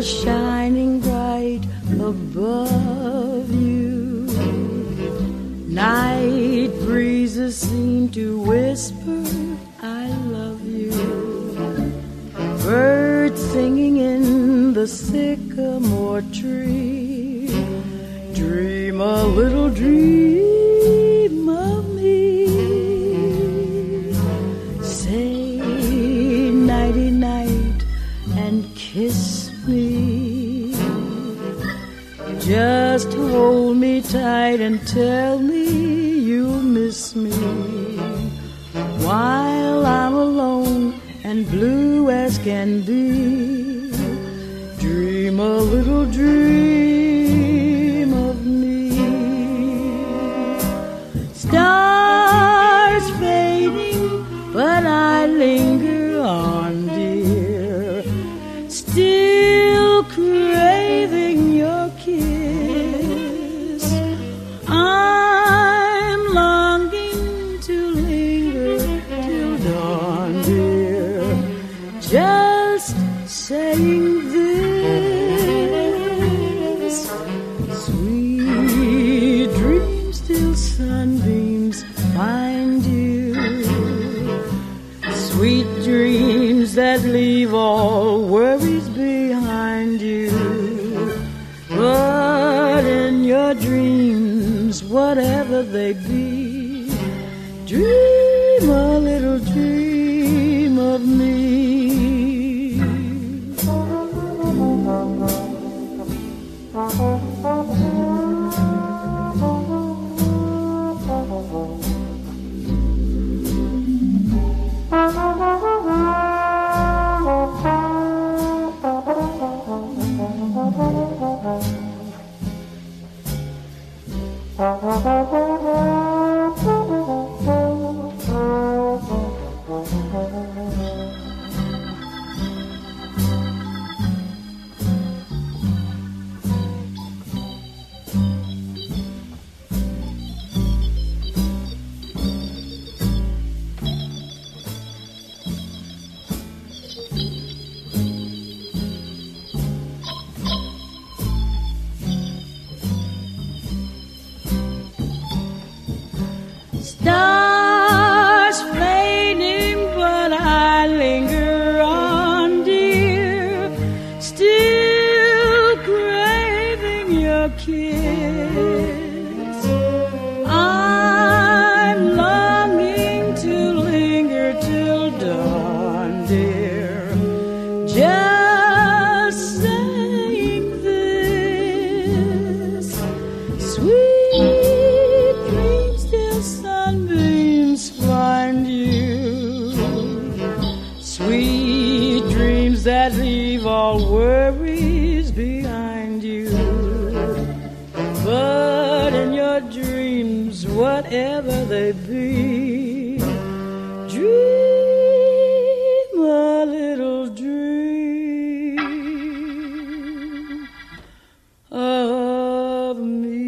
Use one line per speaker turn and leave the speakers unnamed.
shining bright above you. Night breezes seem to whisper, I love you. Birds singing in the sycamore tree. Dream a little dream of me. Say nighty-night and kiss me. Just hold me tight and tell me you'll miss me. While I'm alone and blue as can be, dream a little dream of me. Stars fading, but I linger on, dear, still craving your kiss. I'm longing to linger till dawn, dear, just saying this. Sweet dreams till sunbeams find you. Sweet dreams that leave all worries behind you. But in your dreams, whatever they be, dream a little dream of me. Stars fading, but I linger on, dear, still craving your kiss. I'm longing to linger till dawn, dear, just saying this. Sweet dreams till sunbeams find you. Sweet dreams that leave all worries behind you. But in your dreams, whatever they be, dream a little dream of me.